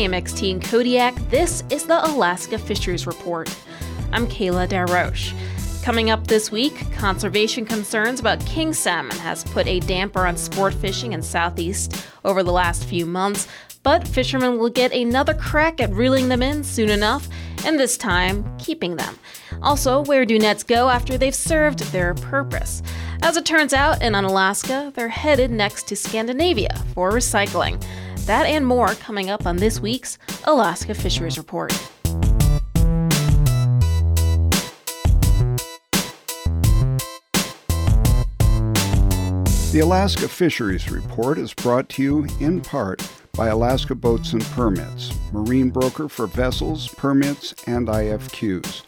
KMXT in Kodiak, this is the Alaska Fisheries Report. I'm Kayla Daroche. Coming up this week, conservation concerns about king salmon has put a damper on sport fishing in Southeast over the last few months, but fishermen will get another crack at reeling them in soon enough, and this time, keeping them. Also, where do nets go after they've served their purpose? As it turns out, in Unalaska, they're headed next to Scandinavia for recycling. That and more coming up on this week's Alaska Fisheries Report. The Alaska Fisheries Report is brought to you in part by Alaska Boats and Permits, marine broker for vessels, permits, and IFQs.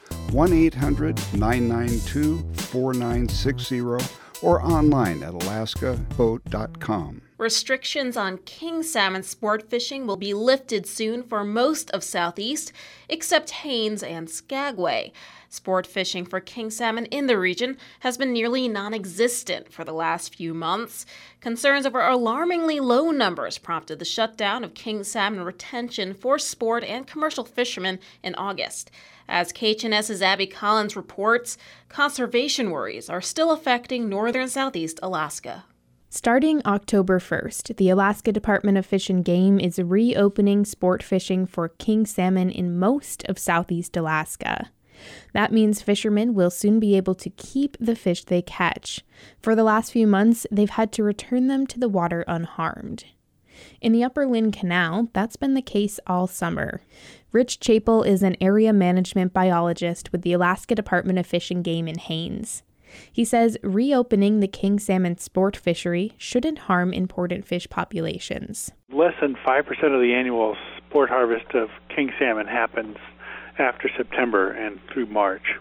1-800-992-4960 or online at alaskaboat.com. Restrictions on king salmon sport fishing will be lifted soon for most of Southeast, except Haines and Skagway. Sport fishing for king salmon in the region has been nearly non-existent for the last few months. Concerns over alarmingly low numbers prompted the shutdown of king salmon retention for sport and commercial fishermen in August. As KHNS's Abby Collins reports, conservation worries are still affecting northern Southeast Alaska. Starting October 1st, the Alaska Department of Fish and Game is reopening sport fishing for king salmon in most of Southeast Alaska. That means fishermen will soon be able to keep the fish they catch. For the last few months, they've had to return them to the water unharmed. In the Upper Lynn Canal, that's been the case all summer. Rich Chapel is an area management biologist with the Alaska Department of Fish and Game in Haines. He says reopening the king salmon sport fishery shouldn't harm important fish populations. Less than 5% of the annual sport harvest of king salmon happens after September and through March.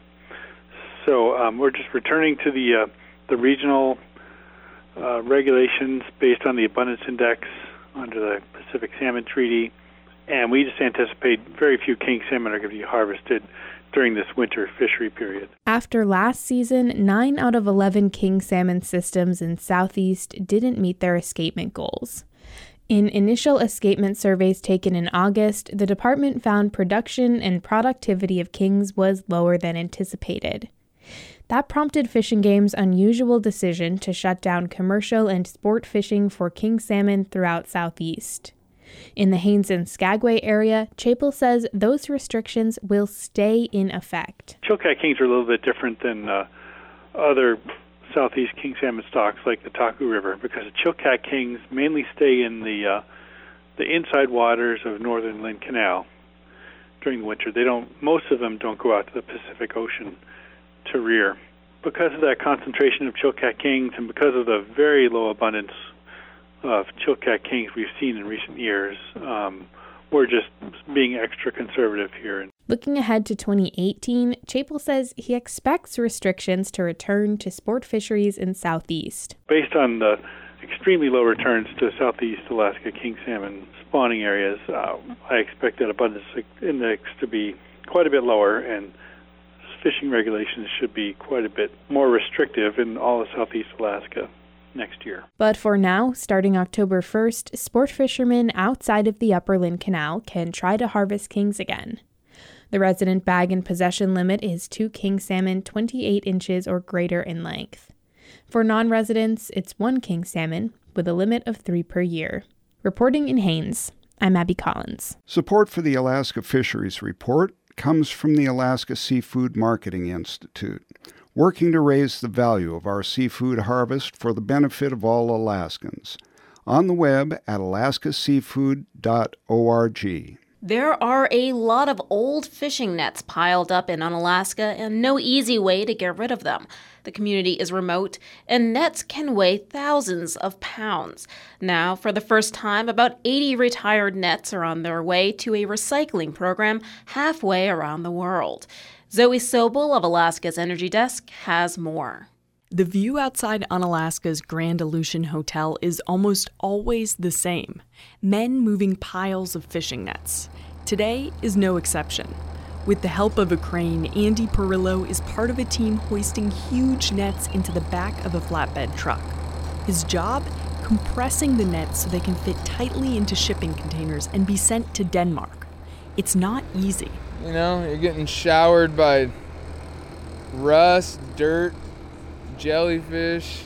So we're just returning to the regional regulations based on the abundance index under the Pacific Salmon Treaty, and we just anticipate very few king salmon are going to be harvested during this winter fishery period. After last season, 9 out of 11 king salmon systems in Southeast didn't meet their escapement goals. In initial escapement surveys taken in August, the department found production and productivity of kings was lower than anticipated. That prompted Fish and Game's unusual decision to shut down commercial and sport fishing for king salmon throughout Southeast. In the Haines and Skagway area, Chapel says those restrictions will stay in effect. Chilkat kings are a little bit different than other Southeast king salmon stocks like the Taku River, because the Chilkat kings mainly stay in the inside waters of northern Lynn Canal during the winter. Most of them don't go out to the Pacific Ocean to rear. Because of that concentration of Chilkat kings and because of the very low abundance of Chilkat kings we've seen in recent years, we're just being extra conservative here. Looking ahead to 2018, Chapel says he expects restrictions to return to sport fisheries in Southeast. Based on the extremely low returns to Southeast Alaska king salmon spawning areas, I expect that abundance index to be quite a bit lower, and fishing regulations should be quite a bit more restrictive in all of Southeast Alaska next year. But for now, starting October 1st, sport fishermen outside of the Upper Lynn Canal can try to harvest kings again. The resident bag and possession limit is 2 king salmon 28 inches or greater in length. For non-residents, it's 1 king salmon with a limit of 3 per year. Reporting in Haines, I'm Abby Collins. Support for the Alaska Fisheries Report comes from the Alaska Seafood Marketing Institute, working to raise the value of our seafood harvest for the benefit of all Alaskans. On the web at alaskaseafood.org. There are a lot of old fishing nets piled up in Unalaska and no easy way to get rid of them. The community is remote, and nets can weigh thousands of pounds. Now, for the first time, about 80 retired nets are on their way to a recycling program halfway around the world. Zoe Sobel of Alaska's Energy Desk has more. The view outside Unalaska's Grand Aleutian Hotel is almost always the same. Men moving piles of fishing nets. Today is no exception. With the help of a crane, Andy Perillo is part of a team hoisting huge nets into the back of a flatbed truck. His job? compressing the nets so they can fit tightly into shipping containers and be sent to Denmark. It's not easy. You know, you're getting showered by rust, dirt, jellyfish,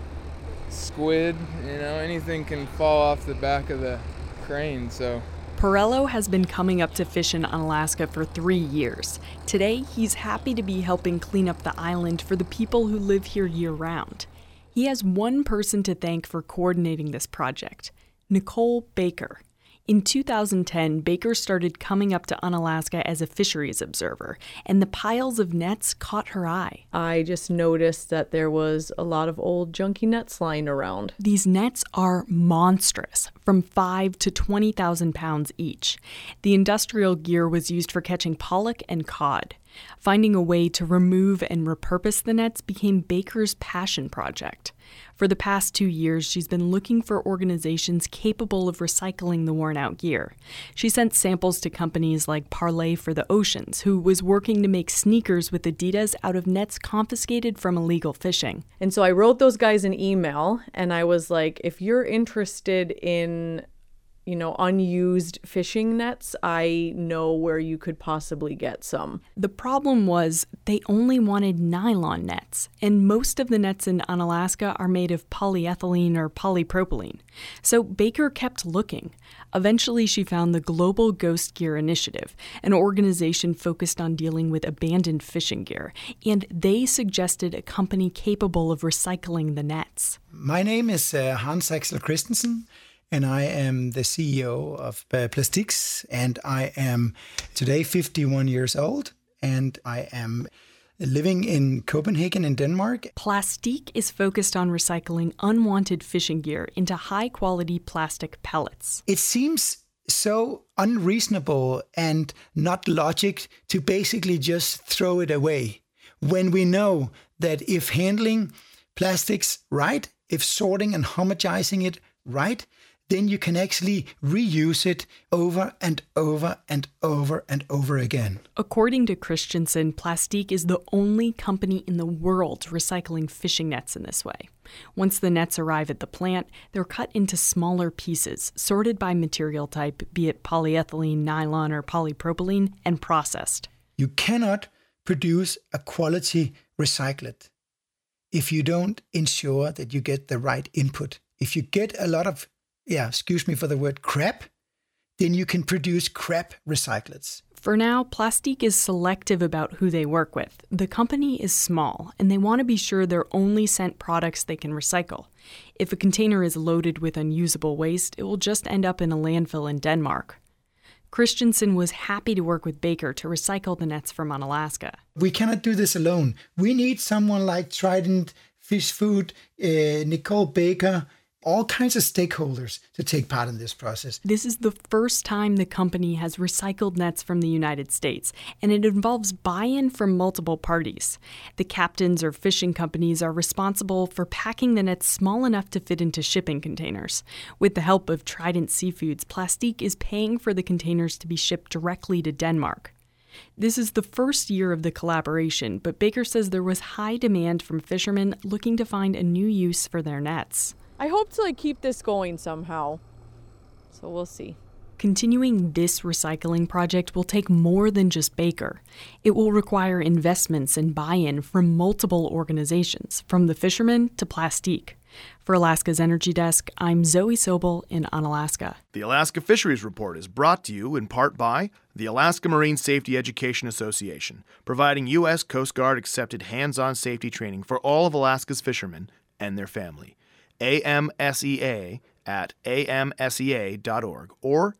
squid, anything can fall off the back of the crane, so. Perello has been coming up to fish in Unalaska for 3 years. Today, he's happy to be helping clean up the island for the people who live here year-round. He has one person to thank for coordinating this project, Nicole Baker. In 2010, Baker started coming up to Unalaska as a fisheries observer, and the piles of nets caught her eye. I just noticed that there was a lot of old junky nets lying around. These nets are monstrous, from 5 to 20,000 pounds each. The industrial gear was used for catching pollock and cod. Finding a way to remove and repurpose the nets became Baker's passion project. For the past 2 years, she's been looking for organizations capable of recycling the worn-out gear. She sent samples to companies like Parley for the Oceans, who was working to make sneakers with Adidas out of nets confiscated from illegal fishing. And so I wrote those guys an email, and I was like, if you're interested in unused fishing nets, I know where you could possibly get some. The problem was they only wanted nylon nets, and most of the nets in Unalaska are made of polyethylene or polypropylene. So Baker kept looking. Eventually, she found the Global Ghost Gear Initiative, an organization focused on dealing with abandoned fishing gear, and they suggested a company capable of recycling the nets. My name is Hans Axel Christensen, and I am the CEO of Plastiques, and I am today 51 years old, and I am living in Copenhagen in Denmark. Plastique is focused on recycling unwanted fishing gear into high-quality plastic pellets. It seems so unreasonable and not logic to basically just throw it away, when we know that if handling plastics right, if sorting and homogenizing it right, then you can actually reuse it over and over and over and over again. According to Christensen, Plastique is the only company in the world recycling fishing nets in this way. Once the nets arrive at the plant, they're cut into smaller pieces, sorted by material type, be it polyethylene, nylon, or polypropylene, and processed. You cannot produce a quality recyclate if you don't ensure that you get the right input. If you get a lot of excuse me for the word crap, then you can produce crap recyclates. For now, Plastique is selective about who they work with. The company is small, and they want to be sure they're only sent products they can recycle. If a container is loaded with unusable waste, it will just end up in a landfill in Denmark. Christensen was happy to work with Baker to recycle the nets from Unalaska. We cannot do this alone. We need someone like Trident Fish Food, Nicole Baker, all kinds of stakeholders to take part in this process. This is the first time the company has recycled nets from the United States, and it involves buy-in from multiple parties. The captains or fishing companies are responsible for packing the nets small enough to fit into shipping containers. With the help of Trident Seafoods, Plastique is paying for the containers to be shipped directly to Denmark. This is the first year of the collaboration, but Baker says there was high demand from fishermen looking to find a new use for their nets. I hope to keep this going somehow, so we'll see. Continuing this recycling project will take more than just Baker. It will require investments and buy-in from multiple organizations, from the fishermen to Plastique. For Alaska's Energy Desk, I'm Zoe Sobel in Unalaska. The Alaska Fisheries Report is brought to you in part by the Alaska Marine Safety Education Association, providing U.S. Coast Guard accepted hands-on safety training for all of Alaska's fishermen and their family. AMSEA at amsea.org or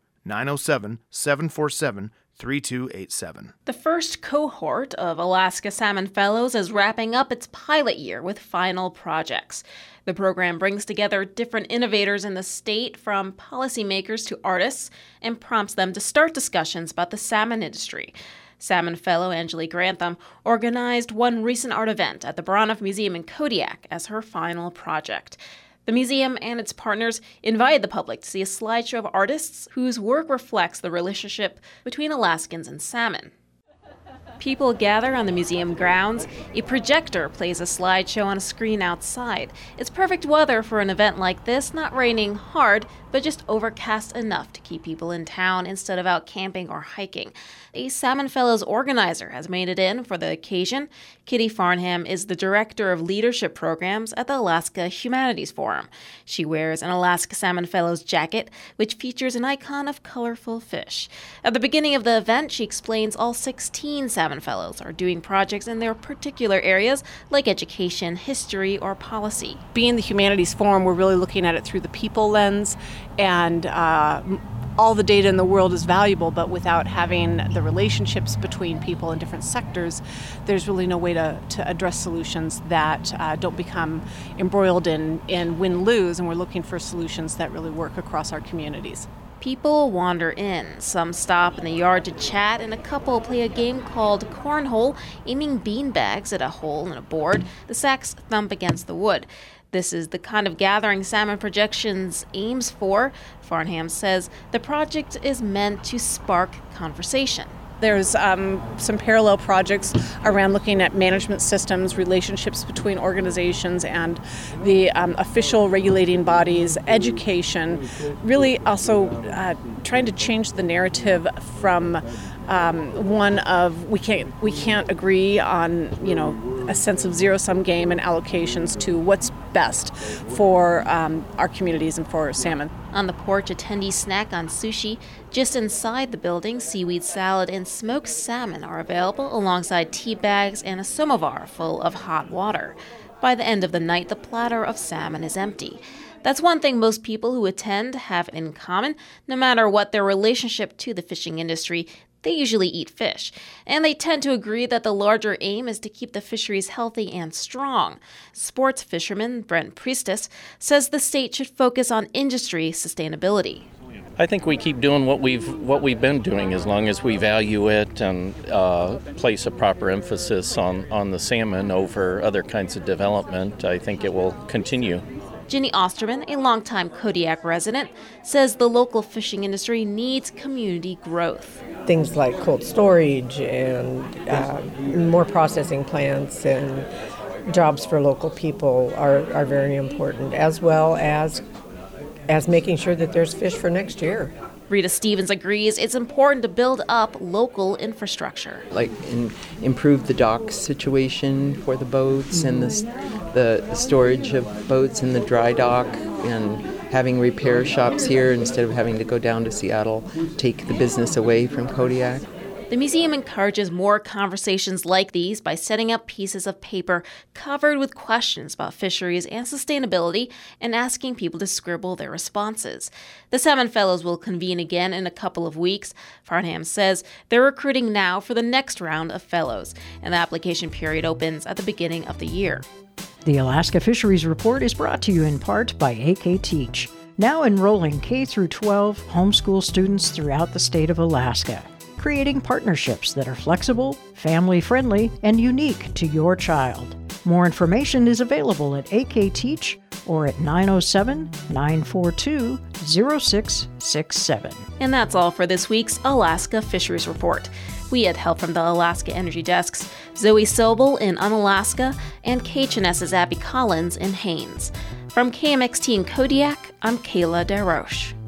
907-747-3287. The first cohort of Alaska Salmon Fellows is wrapping up its pilot year with final projects. The program brings together different innovators in the state, from policymakers to artists, and prompts them to start discussions about the salmon industry. Salmon Fellow Angelique Grantham organized one recent art event at the Baranof Museum in Kodiak as her final project. The museum and its partners invited the public to see a slideshow of artists whose work reflects the relationship between Alaskans and salmon. People gather on the museum grounds. A projector plays a slideshow on a screen outside. It's perfect weather for an event like this, not raining hard, but just overcast enough to keep people in town instead of out camping or hiking. A Salmon Fellows organizer has made it in for the occasion. Kitty Farnham is the director of leadership programs at the Alaska Humanities Forum. She wears an Alaska Salmon Fellows jacket, which features an icon of colorful fish. At the beginning of the event, she explains all 16 Salmon Fellows are doing projects in their particular areas like education, history, or policy. Being the Humanities Forum, we're really looking at it through the people lens, and all the data in the world is valuable, but without having the relationships between people in different sectors, there's really no way to address solutions that don't become embroiled in win-lose, and we're looking for solutions that really work across our communities. People wander in. Some stop in the yard to chat, and a couple play a game called Cornhole, aiming beanbags at a hole in a board. The sacks thump against the wood. This is the kind of gathering Salmon Projections aims for. Farnham says the project is meant to spark conversation. There's some parallel projects around looking at management systems, relationships between organizations and the official regulating bodies, education, really also trying to change the narrative from one of we can't agree on a sense of zero-sum game and allocations to what's best for our communities and for salmon. On the porch, attendees snack on sushi. Just inside the building, seaweed salad and smoked salmon are available alongside tea bags and a samovar full of hot water. By the end of the night, the platter of salmon is empty. That's one thing most people who attend have in common. No matter what their relationship to the fishing industry, they usually eat fish, and they tend to agree that the larger aim is to keep the fisheries healthy and strong. Sports fisherman Brent Priestess says the state should focus on industry sustainability. I think we keep doing what we've been doing as long as we value it and place a proper emphasis on the salmon over other kinds of development. I think it will continue. Ginny Osterman, a longtime Kodiak resident, says the local fishing industry needs community growth. Things like cold storage and more processing plants and jobs for local people are very important, as well as making sure that there's fish for next year. Rita Stevens agrees it's important to build up local infrastructure. Like improve the dock situation for the boats and the storage of boats in the dry dock, and having repair shops here instead of having to go down to Seattle, take the business away from Kodiak. The museum encourages more conversations like these by setting up pieces of paper covered with questions about fisheries and sustainability and asking people to scribble their responses. The Salmon Fellows will convene again in a couple of weeks. Farnham says they're recruiting now for the next round of fellows, and the application period opens at the beginning of the year. The Alaska Fisheries Report is brought to you in part by AK Teach, now enrolling K-12 homeschool students throughout the state of Alaska, creating partnerships that are flexible, family-friendly, and unique to your child. More information is available at AK Teach or at 907-942-0667. And that's all for this week's Alaska Fisheries Report. We had help from the Alaska Energy Desk's Zoe Sobel in Unalaska and KHNS's Abby Collins in Haines. From KMXT in Kodiak, I'm Kayla DeRoche.